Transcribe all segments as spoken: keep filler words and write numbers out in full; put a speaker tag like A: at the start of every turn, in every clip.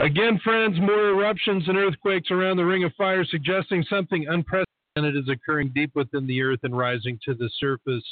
A: Again, friends, more eruptions and earthquakes around the Ring of Fire, suggesting something unprecedented is occurring deep within the earth and rising to the surface.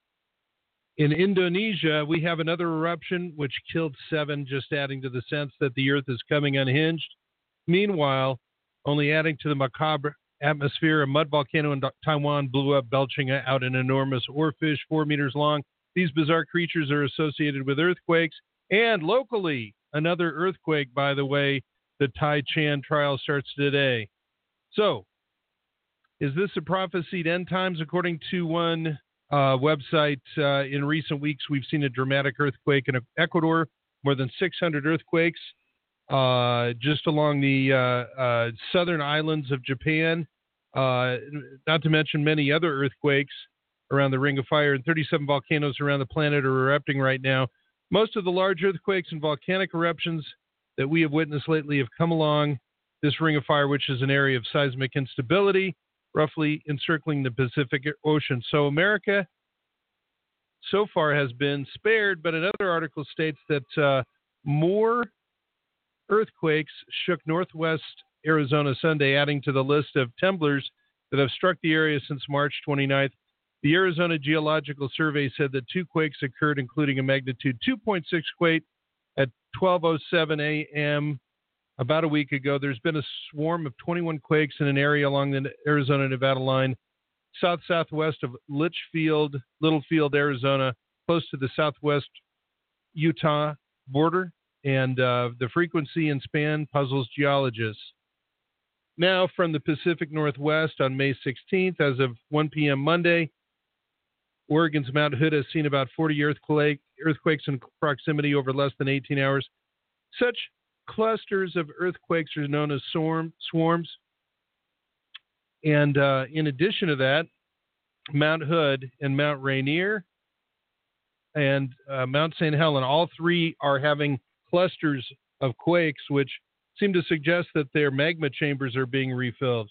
A: In Indonesia, we have another eruption which killed seven, just adding to the sense that the earth is coming unhinged. Meanwhile, only adding to the macabre atmosphere, a mud volcano in Taiwan blew up, belching out an enormous oarfish four meters long. These bizarre creatures are associated with earthquakes. And locally, another earthquake, by the way. The Tai-Chan trial starts today. So, is this a prophesied end times? According to one uh, website, uh, in recent weeks, we've seen a dramatic earthquake in Ecuador, more than six hundred earthquakes uh, just along the uh, uh, southern islands of Japan, uh, not to mention many other earthquakes around the Ring of Fire, and thirty-seven volcanoes around the planet are erupting right now. Most of the large earthquakes and volcanic eruptions that we have witnessed lately have come along this Ring of Fire, which is an area of seismic instability, roughly encircling the Pacific Ocean. So America so far has been spared, but another article states that uh, more earthquakes shook northwest Arizona Sunday, adding to the list of tremblers that have struck the area since March twenty-ninth. The Arizona Geological Survey said that two quakes occurred, including a magnitude two point six quake at twelve oh seven a.m. about a week ago. There's been a swarm of twenty-one quakes in an area along the Arizona-Nevada line, south-southwest of Litchfield, Littlefield, Arizona, close to the southwest Utah border, and uh, the frequency and span puzzles geologists. Now, from the Pacific Northwest on May sixteenth, as of one p.m. Monday, Oregon's Mount Hood has seen about forty earthquake, earthquakes in proximity over less than eighteen hours. Such clusters of earthquakes are known as swarm, swarms. And uh, in addition to that, Mount Hood and Mount Rainier and uh, Mount Saint Helens, all three are having clusters of quakes, which seem to suggest that their magma chambers are being refilled.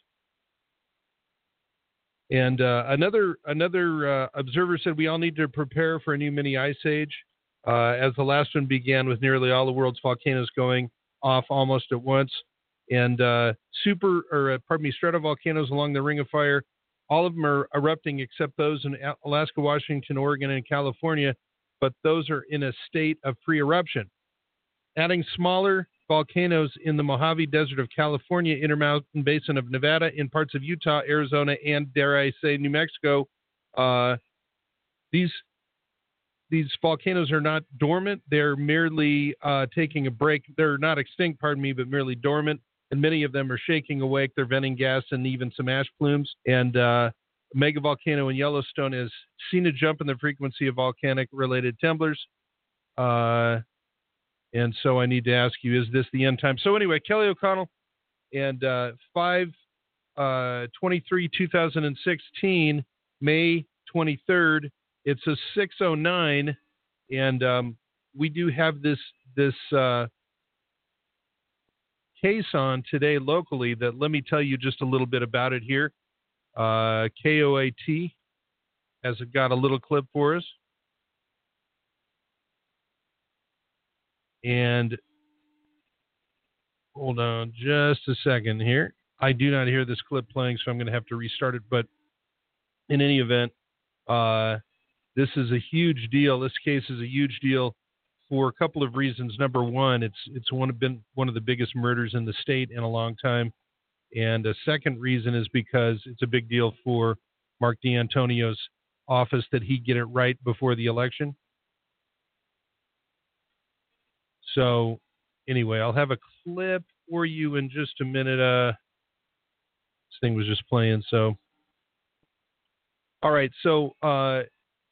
A: And uh, another another uh, observer said we all need to prepare for a new mini ice age, uh, as the last one began with nearly all the world's volcanoes going off almost at once. And uh, super, or uh, pardon me, stratovolcanoes along the Ring of Fire, all of them are erupting except those in Alaska, Washington, Oregon, and California, but those are in a state of pre-eruption. Adding smaller volcanoes in the Mojave Desert of California, Intermountain Basin of Nevada, in parts of Utah, Arizona, and, dare I say, New Mexico. Uh, these these volcanoes are not dormant. They're merely uh, taking a break. They're not extinct, pardon me, but merely dormant. And many of them are shaking awake. They're venting gas and even some ash plumes. And uh, a megavolcano in Yellowstone has seen a jump in the frequency of volcanic-related tremblers. Uh, And so I need to ask you, is this the end time? So anyway, Kelly O'Connell, and uh, five twenty-three twenty sixteen, May twenty-third, it's a six oh nine, and um, we do have this this uh, case on today locally that, let me tell you just a little bit about it here. Uh, K O A T has got a little clip for us. And hold on just a second here. I do not hear this clip playing, so I'm going to have to restart it. But in any event, uh, this is a huge deal. This case is a huge deal for a couple of reasons. Number one, it's it's one of been one of the biggest murders in the state in a long time. And a second reason is because it's a big deal for Mark D'Antonio's office that he get it right before the election. So, anyway, I'll have a clip for you in just a minute. Uh, this thing was just playing, so. All right, so uh,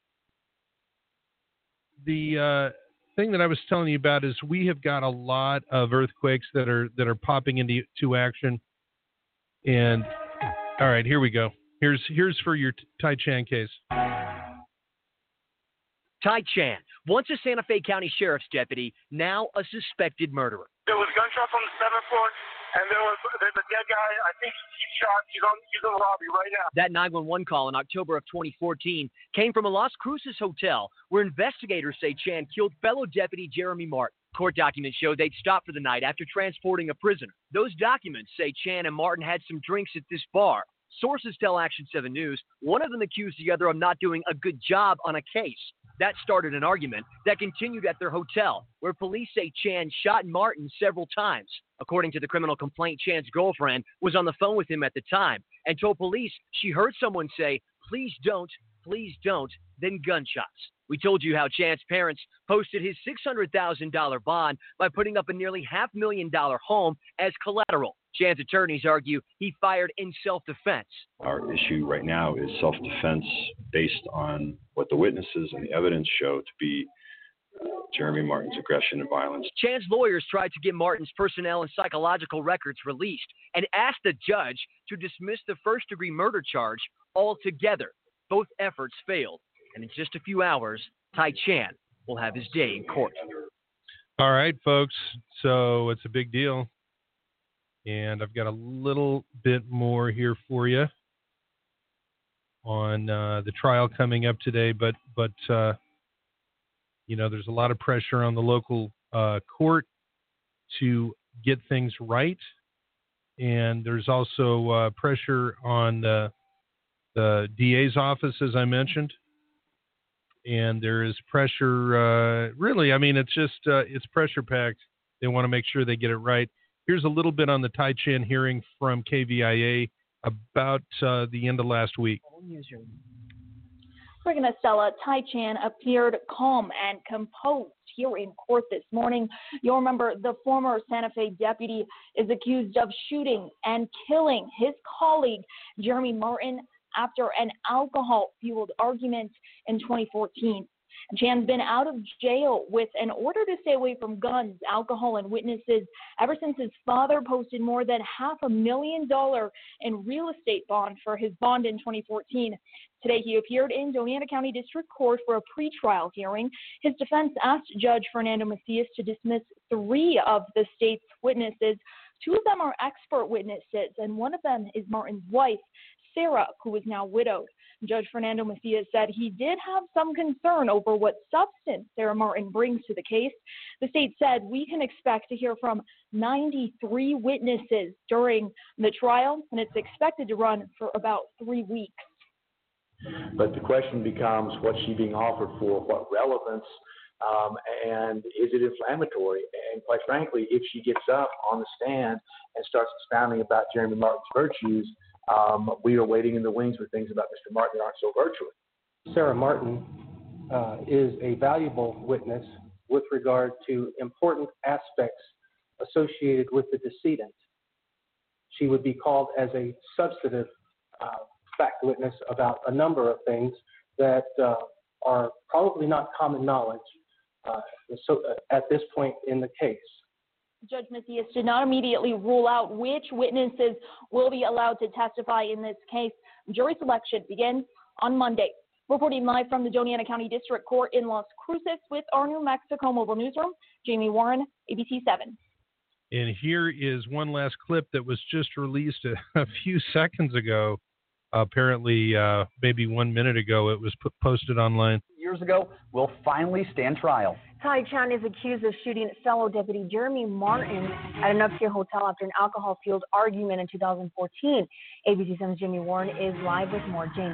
A: the uh, thing that I was telling you about is we have got a lot of earthquakes that are that are popping into to action. And, all right, here we go. Here's here's for your Tai-Chan case.
B: Tai-Chan, once a Santa Fe County Sheriff's deputy, now a suspected murderer.
C: There was gunshots on the seventh floor, and there was there's a dead guy. I think he's shot. He's on he's in the lobby right now.
B: That nine one one call in October of twenty fourteen came from a Las Cruces hotel where investigators say Chan killed fellow deputy Jeremy Martin. Court documents show they'd stopped for the night after transporting a prisoner. Those documents say Chan and Martin had some drinks at this bar. Sources tell Action seven News one of them accused the other of not doing a good job on a case. That started an argument that continued at their hotel, where police say Chan shot Martin several times. According to the criminal complaint, Chan's girlfriend was on the phone with him at the time and told police she heard someone say, "Please don't, please don't," then gunshots. We told you how Chan's parents posted his six hundred thousand dollars bond by putting up a nearly half million dollar home as collateral. Chan's attorneys argue he fired in self-defense.
D: Our issue right now is self-defense based on what the witnesses and the evidence show to be uh, Jeremy Martin's aggression and violence.
B: Chan's lawyers tried to get Martin's personnel and psychological records released and asked the judge to dismiss the first-degree murder charge altogether. Both efforts failed, and in just a few hours, Tai Chan will have his day in court.
A: All right, folks, so it's a big deal. And I've got a little bit more here for you on uh, the trial coming up today. But, but uh, you know, there's a lot of pressure on the local uh, court to get things right. And there's also uh, pressure on the, the D A's office, as I mentioned. And there is pressure, uh, really, I mean, it's just, uh, it's pressure-packed. They want to make sure they get it right. Here's a little bit on the Tai Chan hearing from K V I A about uh, the end of last week.
E: Regan Estella, Tai Chan appeared calm and composed here in court this morning. You'll remember the former Santa Fe deputy is accused of shooting and killing his colleague, Jeremy Martin, after an alcohol-fueled argument in twenty fourteen. Chan's been out of jail with an order to stay away from guns, alcohol, and witnesses ever since his father posted more than half a million dollars in real estate bond for his bond in twenty fourteen. Today, he appeared in Doñana County District Court for a pretrial hearing. His defense asked Judge Fernando Macias to dismiss three of the state's witnesses. Two of them are expert witnesses, and one of them is Martin's wife, Sarah, who is now widowed. Judge Fernando Macias said he did have some concern over what substance Sarah Martin brings to the case. The state said we can expect to hear from ninety-three witnesses during the trial, and it's expected to run for about three weeks.
F: But the question becomes, what's she being offered for? What relevance? Um, and is it inflammatory? And quite frankly, if she gets up on the stand and starts expounding about Jeremy Martin's virtues, um, we are waiting in the wings for things about Mister Martin that aren't so virtuous.
G: Sarah Martin uh, is a valuable witness with regard to important aspects associated with the decedent. She would be called as a substantive uh, fact witness about a number of things that uh, are probably not common knowledge uh, so, uh, at this point in the case.
E: Judge Macias did not immediately rule out which witnesses will be allowed to testify in this case. Jury selection begins on Monday. Reporting live from the Doñana County District Court in Las Cruces with our New Mexico Mobile Newsroom, Jamie Warren, A B C seven.
A: And here is one last clip that was just released a, a few seconds ago. Uh, apparently, uh, maybe one minute ago, it was put, posted online.
H: Years ago will finally stand trial.
I: Tai Chan is accused of shooting fellow deputy Jeremy Martin at an upscale hotel after an alcohol-fueled argument in two thousand fourteen. A B C seven's Jamie Warren is live with more. Jamie.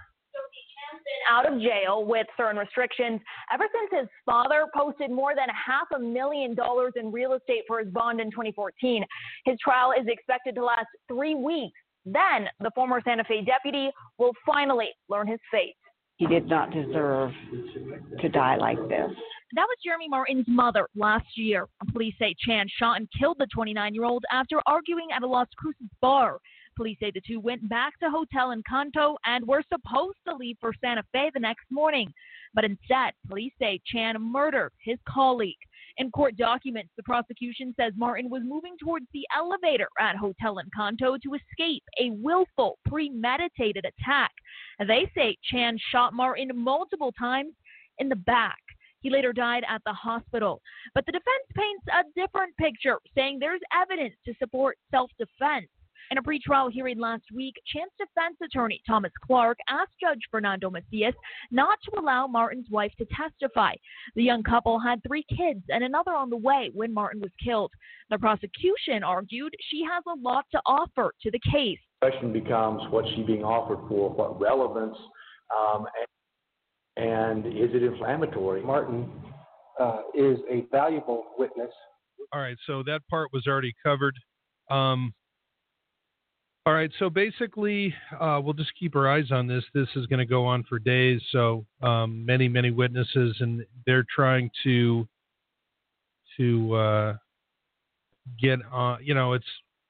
E: Out of jail with certain restrictions ever since his father posted more than half a million dollars in real estate for his bond in twenty fourteen. His trial is expected to last three weeks. Then the former Santa Fe deputy will finally learn his fate.
J: He did not deserve to die like this.
K: That was Jeremy Martin's mother last year. Police say Chan shot and killed the twenty-nine-year-old after arguing at a Las Cruces bar. Police say the two went back to Hotel Encanto and were supposed to leave for Santa Fe the next morning. But instead, police say Chan murdered his colleague. In court documents, the prosecution says Martin was moving towards the elevator at Hotel Encanto to escape a willful, premeditated attack. They say Chan shot Martin multiple times in the back. He later died at the hospital. But the defense paints a different picture, saying there's evidence to support self-defense. In a pretrial hearing last week, Chan's defense attorney, Thomas Clark, asked Judge Fernando Macias not to allow Martin's wife to testify. The young couple had three kids and another on the way when Martin was killed. The prosecution argued she has a lot to offer to the case.
F: The question becomes, what's she being offered for? What relevance? Um, and, and is it inflammatory?
G: Martin uh, is a valuable witness.
A: All right, so that part was already covered. Um, all right, so basically, uh, we'll just keep our eyes on this. This is going to go on for days. So um, many, many witnesses, and they're trying to to uh, get on. You know, it's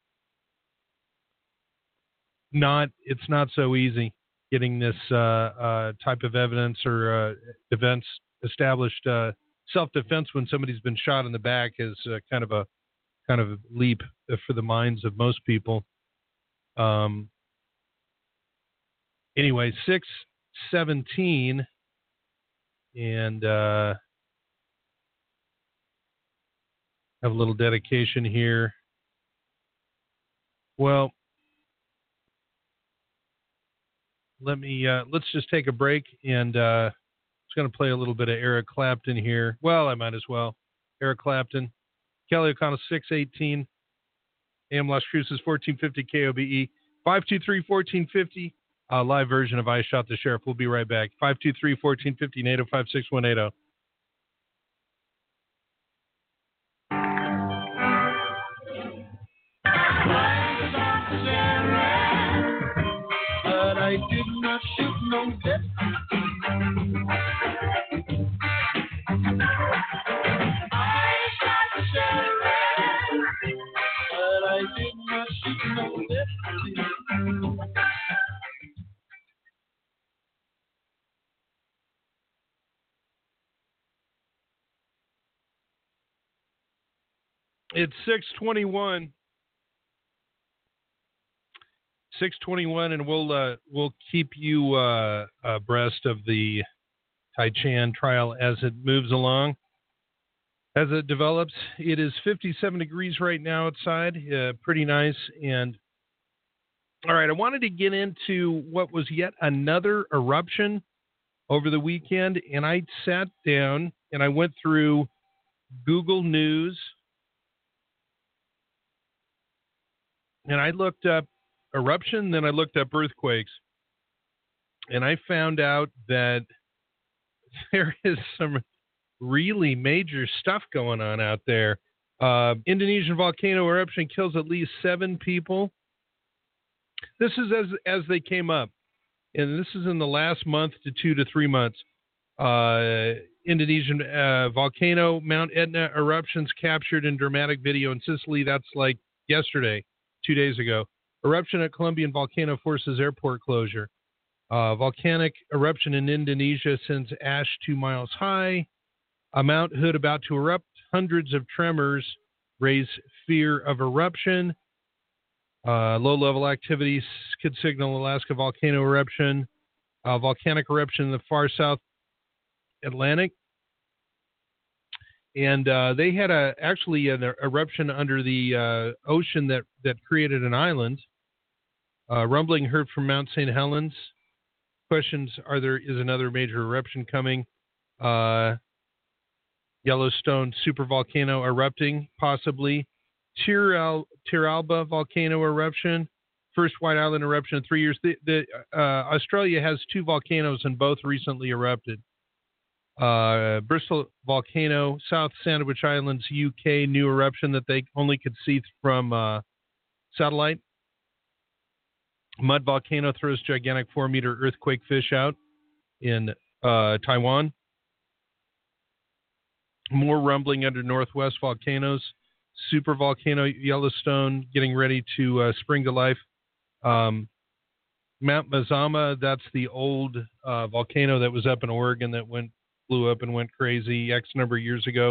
A: not it's not so easy getting this uh, uh, type of evidence or uh, defense established. Uh, self-defense when somebody's been shot in the back is uh, kind of a kind of a leap for the minds of most people. Um, anyway, six seventeen, and uh, have a little dedication here. Well, let me uh, let's just take a break, and uh, just going to play a little bit of Eric Clapton here. Well, I might as well. Eric Clapton, Kelly O'Connell, six eighteen. A M Las Cruces, fourteen fifty K O B E, five two three, fourteen fifty, uh, live version of I Shot the Sheriff. We'll be right back. five two three, fourteen fifty, NATO five six one eight zero.
L: But I did not shoot no dead. I shot the sheriff, but I did not shoot no deputy.
A: It's six twenty-one. six twenty-one, and we'll uh, we'll keep you uh, abreast of the Tai Chan trial as it moves along. As it develops, it is fifty-seven degrees right now outside, uh, pretty nice. And all right, I wanted to get into what was yet another eruption over the weekend, and I sat down and I went through Google News, and I looked up eruption, then I looked up earthquakes, and I found out that there is some really major stuff going on out there. Uh, Indonesian volcano eruption kills at least seven people. This is as as they came up, and this is in the last month to two to three months. Uh, Indonesian uh, volcano Mount Etna eruptions captured in dramatic video in Sicily. That's like yesterday, two days ago. Eruption at Colombian volcano forces airport closure. Uh, volcanic eruption in Indonesia sends ash two miles high. A Mount Hood about to erupt. Hundreds of tremors raise fear of eruption. Uh, low-level activities could signal Alaska volcano eruption. Uh, volcanic eruption in the far south Atlantic. And uh, they had a actually an eruption under the uh, ocean that, that created an island. Uh, rumbling heard from Mount Saint Helens. Questions: Are there is another major eruption coming? Uh, Yellowstone supervolcano erupting, possibly. Tiral, Tiralba volcano eruption, first White Island eruption in three years. The, the, uh, Australia has two volcanoes and both recently erupted. Uh, Bristol volcano, South Sandwich Islands, U K, new eruption that they only could see from uh, satellite. Mud volcano throws gigantic four-meter earthquake fish out in uh, Taiwan. More rumbling under northwest volcanoes. Super volcano Yellowstone getting ready to uh, spring to life. Um, Mount Mazama, that's the old uh, volcano that was up in Oregon that went blew up and went crazy X number of years ago.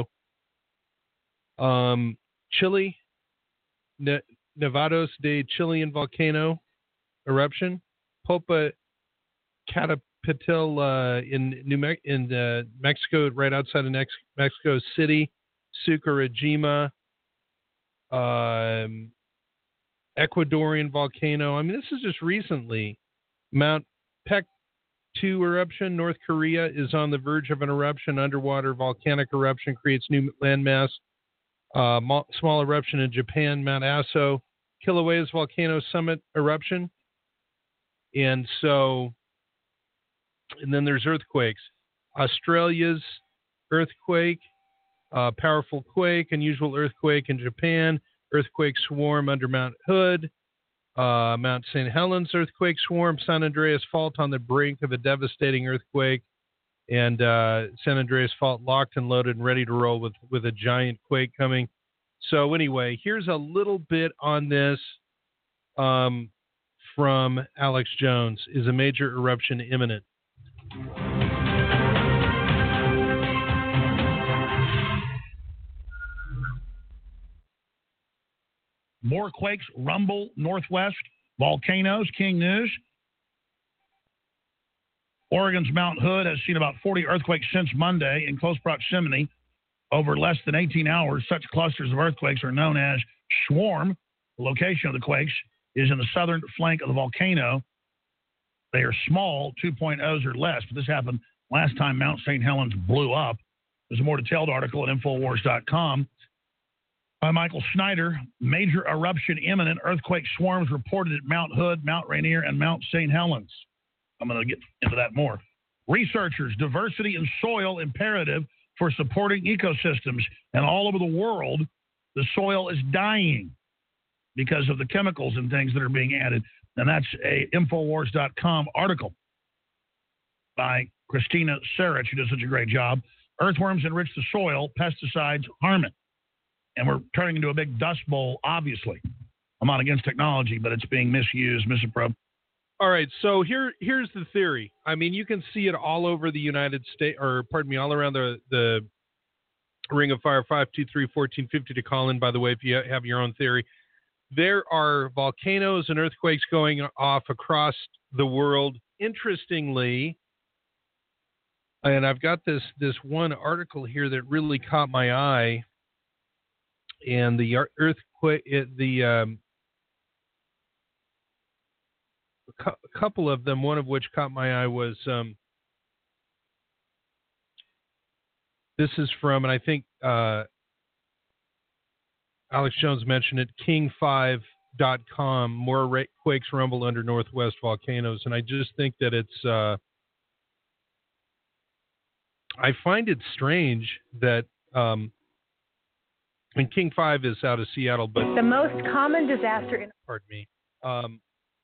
A: Um, Chile, ne- Nevados de Chilean volcano eruption. Popa Catapitil uh, in New Me- in uh, Mexico, right outside of Nex- Mexico City. Sakurajima. Um, Ecuadorian volcano. I mean, this is just recently. Mount Pek two eruption. North Korea is on the verge of an eruption. Underwater volcanic eruption creates new landmass. Uh, small eruption in Japan. Mount Aso. Kilauea's volcano summit eruption. And so, and then there's earthquakes. Australia's earthquake, uh, powerful quake, unusual earthquake in Japan. Earthquake swarm under Mount Hood. Uh, Mount Saint Helens earthquake swarm. San Andreas Fault on the brink of a devastating earthquake. And uh, San Andreas Fault locked and loaded and ready to roll with, with a giant quake coming. So anyway, here's a little bit on this um, from Alex Jones. Is a major eruption imminent?
M: More quakes rumble northwest. Volcanoes, King News. Oregon's Mount Hood has seen about forty earthquakes since Monday in close proximity over less than eighteen hours. Such clusters of earthquakes are known as swarm. The location of the quakes is in the southern flank of the volcano. They are small, two point ohs or less, but this happened last time Mount Saint Helens blew up. There's a more detailed article at Infowars dot com. By Michael Snyder, major eruption imminent. Earthquake swarms reported at Mount Hood, Mount Rainier, and Mount Saint Helens. I'm going to get into that more. Researchers, diversity in soil imperative for supporting ecosystems. And all over the world, the soil is dying because of the chemicals and things that are being added. And that's a Infowars dot com article by Christina Sarich, who does such a great job. Earthworms enrich the soil, pesticides harm it. And we're turning into a big dust bowl, obviously. I'm not against technology, but it's being misused, misappropriated.
A: All right, so here, here's the theory. I mean, you can see it all over the United States, or pardon me, all around the, the Ring of Fire. Five two three, one four five zero to call in, by the way, if you have your own theory. There are volcanoes and earthquakes going off across the world. Interestingly, and I've got this, this one article here that really caught my eye. And the earthquake, the um, a couple of them, one of which caught my eye was um, this is from, and I think uh, Alex Jones mentioned it, king five dot com. More ra- quakes rumble under Northwest volcanoes, and I just think that it's. Uh, I find it strange that. Um, And King five is out of Seattle, but
N: the most common disaster in
A: pardon me. Um,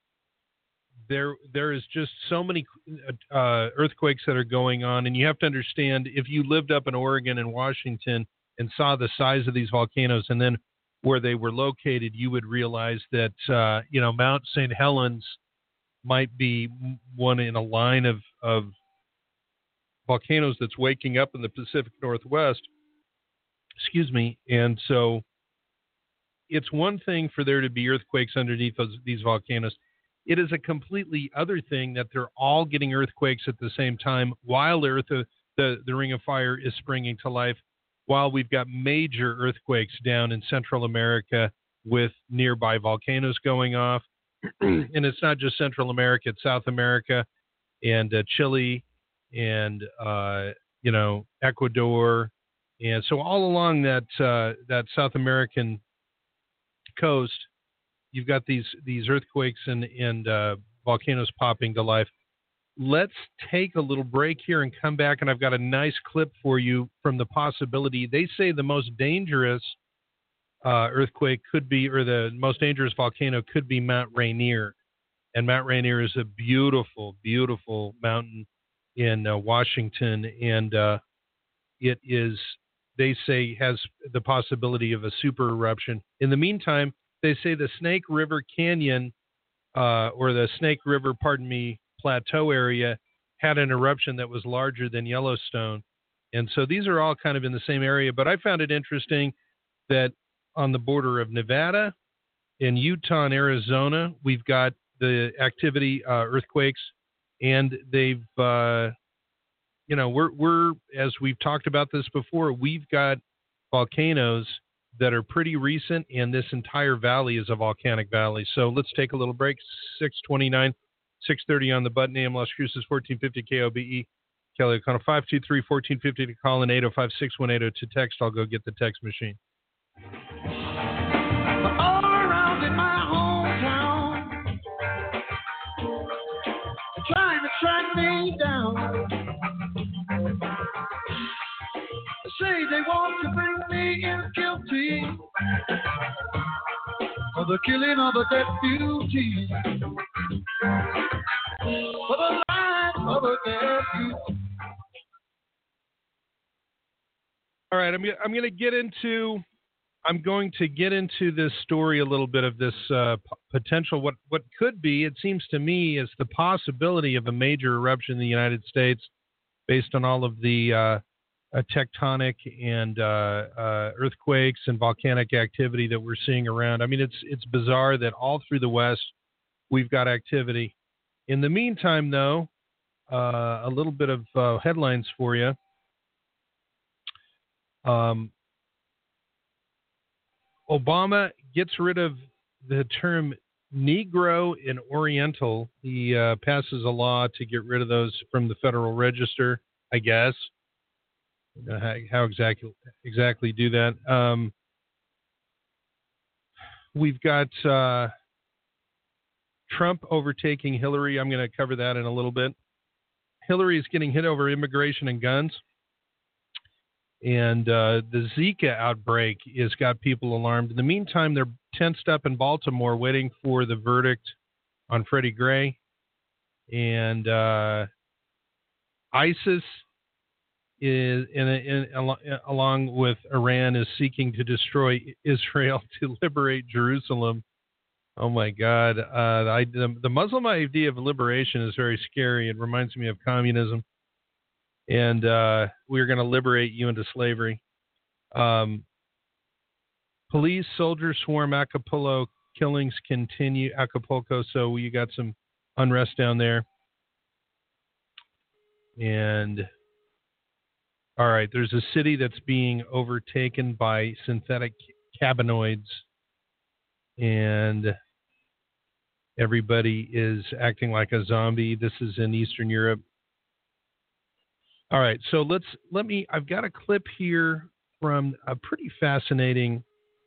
A: there, there is just so many uh, earthquakes that are going on, and you have to understand if you lived up in Oregon and Washington and saw the size of these volcanoes, and then where they were located, you would realize that uh, you know Mount Saint Helens might be one in a line of of volcanoes that's waking up in the Pacific Northwest. Excuse me. And so it's one thing for there to be earthquakes underneath those, these volcanoes. It is a completely other thing that they're all getting earthquakes at the same time while Earth, uh, the, the Ring of Fire is springing to life, while we've got major earthquakes down in Central America with nearby volcanoes going off. And it's not just Central America, it's South America and uh, Chile and, uh, you know, Ecuador. And so all along that uh, that South American coast, you've got these these earthquakes and, and uh, volcanoes popping to life. Let's take a little break here and come back, and I've got a nice clip for you from the possibility. They say the most dangerous uh, earthquake could be, or the most dangerous volcano could be Mount Rainier. And Mount Rainier is a beautiful, beautiful mountain in uh, Washington, and uh, it is... they say has the possibility of a super eruption. In the meantime, they say the Snake River Canyon, uh, or the Snake River, pardon me, plateau area had an eruption that was larger than Yellowstone. And so these are all kind of in the same area. But I found it interesting that on the border of Nevada, in Utah and Arizona, we've got the activity, uh, earthquakes, and they've, uh, you know, we're, we're, as we've talked about this before, we've got volcanoes that are pretty recent, and this entire valley is a volcanic valley. So let's take a little break. six twenty-nine, six thirty on the button. A M Las Cruces, fourteen fifty K O B E. Kelly O'Connell, five two three, one four five zero to call in, eight oh five, six one eight oh to text. I'll go get the text machine.
L: All around in my hometown, trying to track me down. They say they want to bring me in guilty of the killing of a deputy, for the life of a deputy.
A: All right, I'm I'm going to get into I'm going to get into this story a little bit of this uh, p- potential what what could be. It seems to me is the possibility of a major eruption in the United States, based on all of the uh, uh, tectonic and uh, uh, earthquakes and volcanic activity that we're seeing around. I mean, it's it's bizarre that all through the West we've got activity. In the meantime, though, uh, a little bit of uh, headlines for you. Um, Obama gets rid of the term Negro and Oriental. He uh, passes a law to get rid of those from the Federal Register, I guess. I don't know how, how exactly exactly do that. Um, we've got uh, Trump overtaking Hillary. I'm going to cover that in a little bit. Hillary is getting hit over immigration and guns. And uh, the Zika outbreak has got people alarmed. In the meantime, they're tensed up in Baltimore waiting for the verdict on Freddie Gray. And uh, ISIS, is, in a, in, al- along with Iran, is seeking to destroy Israel to liberate Jerusalem. Oh, my God. Uh, I, the, the Muslim idea of liberation is very scary. It reminds me of communism. And uh, we're going to liberate you into slavery. Um, police, soldiers swarm Acapulco. Killings continue. Acapulco. So you got some unrest down there. And all right, there's a city that's being overtaken by synthetic cannabinoids, and everybody is acting like a zombie. This is in Eastern Europe. All right, so let's let me. I've got a clip here from a pretty fascinating,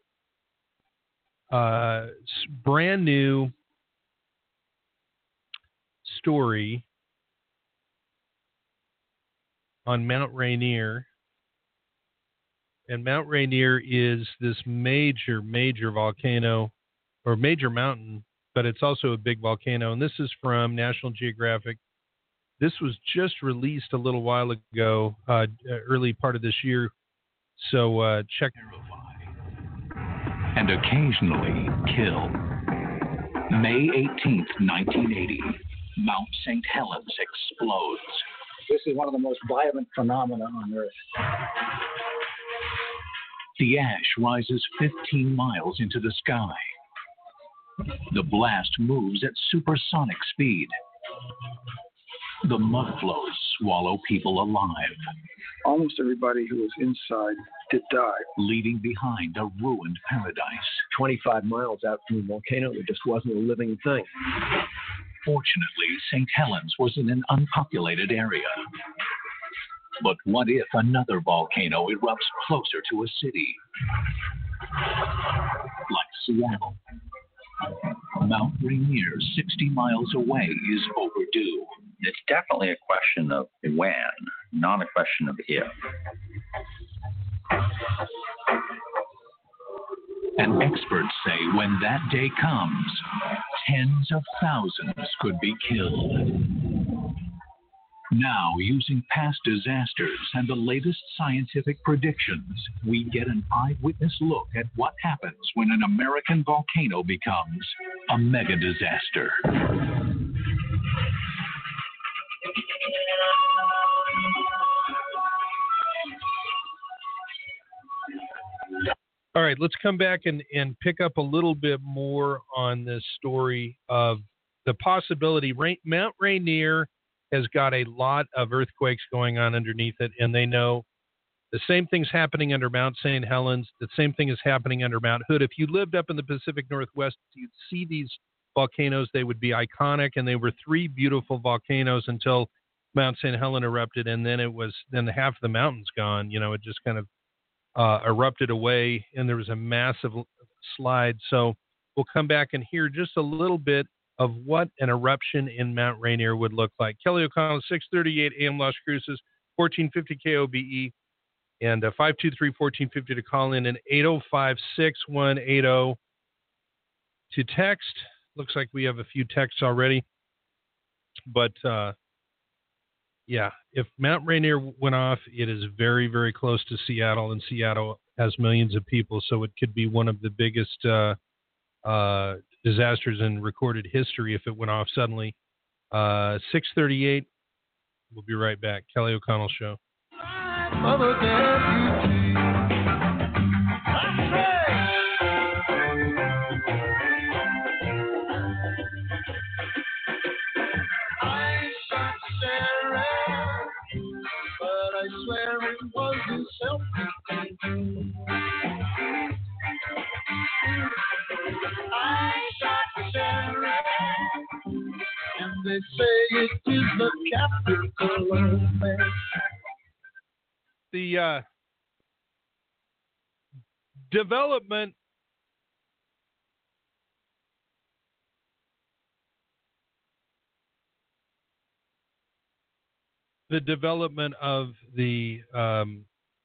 A: uh, brand new story on Mount Rainier. And Mount Rainier is this major, major volcano or major mountain, but it's also a big volcano. And this is from National Geographic. This was just released a little while ago, uh, early part of this year. So uh, check.
O: And occasionally kill. May eighteenth, nineteen eighty, Mount Saint Helens explodes.
P: This is one of the most violent phenomena on Earth.
O: The ash rises fifteen miles into the sky. The blast moves at supersonic speed. The mud flows swallow people alive.
Q: Almost everybody who was inside did die.
O: Leaving behind a ruined paradise.
R: twenty-five miles out from the volcano, there just wasn't a living thing.
O: Fortunately, Saint Helens was in an unpopulated area. But what if another volcano erupts closer to a city? Like Seattle. Mount Rainier, sixty miles away, is overdue.
S: It's definitely a question of when, not a question of if.
O: And experts say when that day comes, tens of thousands could be killed. Now, using past disasters and the latest scientific predictions, we get an eyewitness look at what happens when an American volcano becomes a mega disaster.
A: All right, let's come back and, and pick up a little bit more on this story of the possibility. Rain, Mount Rainier has got a lot of earthquakes going on underneath it, and they know The same thing's happening under Mount Saint Helens. The same thing is happening under Mount Hood. If you lived up in the Pacific Northwest, you'd see these volcanoes. They would be iconic, and they were three beautiful volcanoes until Mount Saint Helens erupted, and then it was then half of the mountain's gone. You know, it just kind of uh, erupted away, and there was a massive slide. So we'll come back and hear just a little bit of what an eruption in Mount Rainier would look like. Kelly O'Connell, six thirty-eight A M Las Cruces, fourteen fifty K O B E, and uh, five two three, one four five zero to call in, and eight oh five, six one eight oh to text. Looks like we have a few texts already. But, uh, yeah, if Mount Rainier went off, it is very, very close to Seattle, and Seattle has millions of people, so it could be one of the biggest uh, uh, disasters in recorded history if it went off suddenly. Uh, six thirty-eight. We'll be right back. Kelly O'Connell Show.
L: Mother deputy. I shot Sarah, but I swear it wasn't self-defense. I shot Sarah, and they say it is the capital offense.
A: The uh, development the development of the um,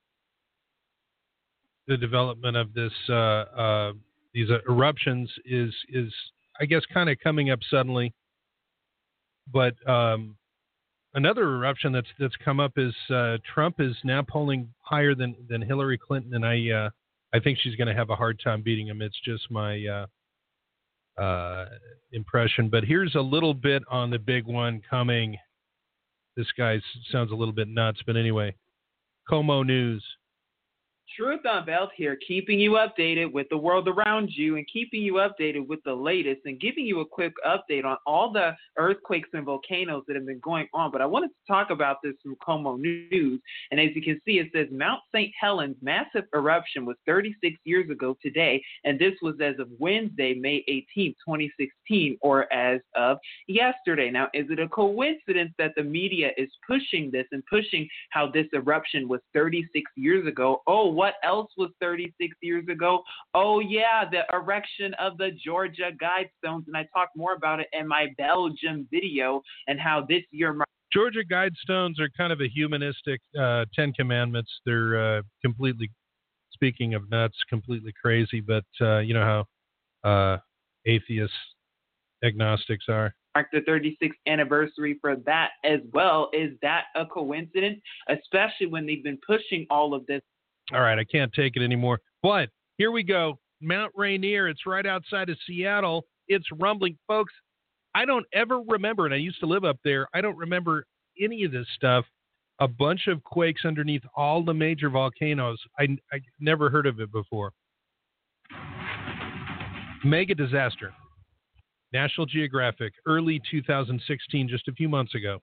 A: the development of this uh, uh, these eruptions is is I guess kind of coming up suddenly, but um, another eruption that's that's come up is uh, Trump is now polling higher than, than Hillary Clinton, and I uh, I think she's going to have a hard time beating him. It's just my uh, uh, impression. But here's a little bit on the big one coming. This guy sounds a little bit nuts, but anyway, Como News.
T: Truth Unveiled here, keeping you updated with the world around you and keeping you updated with the latest and giving you a quick update on all the earthquakes and volcanoes that have been going on. But I wanted to talk about this from Como News. And as you can see, it says Mount Saint Helens massive eruption was thirty-six years ago today. And this was as of Wednesday, May eighteenth, twenty sixteen, or as of yesterday. Now, is it a coincidence that the media is pushing this and pushing how this eruption was thirty-six years ago? Oh, what else was thirty-six years ago? Oh, yeah, the erection of the Georgia Guidestones. And I talked more about it in my Belgium video and how this year.
A: Georgia Guidestones are kind of a humanistic uh, Ten Commandments. They're uh, completely, speaking of nuts, completely crazy. But uh, you know how uh, atheists, agnostics are.
T: Mark the thirty-sixth anniversary for that as well. Is that a coincidence? Especially when they've been pushing all of this.
A: All right, I can't take it anymore. But here we go. Mount Rainier, it's right outside of Seattle. It's rumbling. Folks, I don't ever remember, and I used to live up there, I don't remember any of this stuff. A bunch of quakes underneath all the major volcanoes. I, I never heard of it before. Mega disaster. National Geographic, early two thousand sixteen, just a few months ago.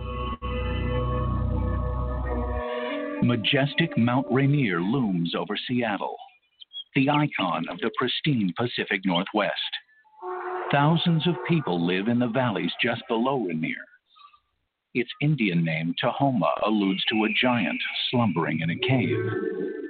O: Majestic Mount Rainier looms over Seattle, the icon of the pristine Pacific Northwest. Thousands of people live in the valleys just below Rainier. Its Indian name, Tahoma, alludes to a giant slumbering in a cave.